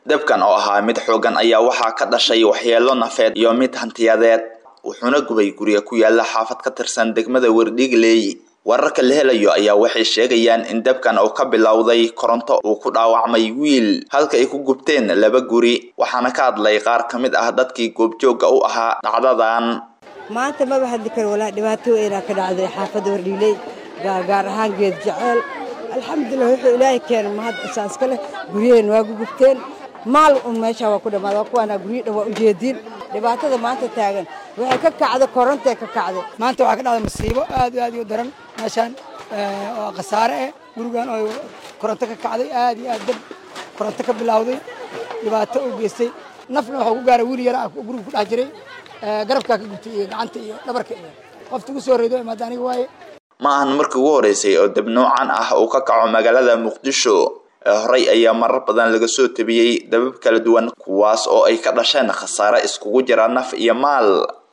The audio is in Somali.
dabkan oo ahaa mid xoogan ayaa waxaa ka dhashay waxyeelo nafeed iyo mid hantiyadeed wuxuuna gubay guriga ku yaala xaafad ka tirsan degmada Wardhiigley. wararka la helayo ayaa waxay sheegayaan in dabkan uu ka bilowday koronto uu ku dhaawacmay wiil halka ay ku gubteen laba guri waxaana ka hadlay qaar kamid ah dadkii goobjooga u ahaa dhacdadan. maanta ma bahadi karo walaa dhibaato weyn ka dhacday xaafadda Wardhiigley gaar ahaan geed jacayl alxamdulillah wuxuu ilaahay keenay mahad asaas kale guriyeen waa gubteen maal meesha waa ku dhamaado kuwana guriyo dhawa u jeedin dhibaatada maanta taagan waxay ka kacday koronto ka kacday maanta waxa ka dhacday masiibo aad u daran meeshan oo qasaare gurigan oo koronto ka kacday aad dab koronto ka bilowday dhibaato u geystay nafna waxa ku gaaray wiil yar ah guriga ku dhax jiray garabka ka gubtay iyo gacanta iyo dhabarka iyo qofta ku soo reedo maadaaniga waaye ma ahan markii ugu horeysay oo dab noocan ah uu ka kaco magaalada Muqdisho. horay ayaa marar badan laga soo tabiyay dabab kala duwan kuwaas oo ay ka dhasheen khasaare iskugu jira naf iyo maal.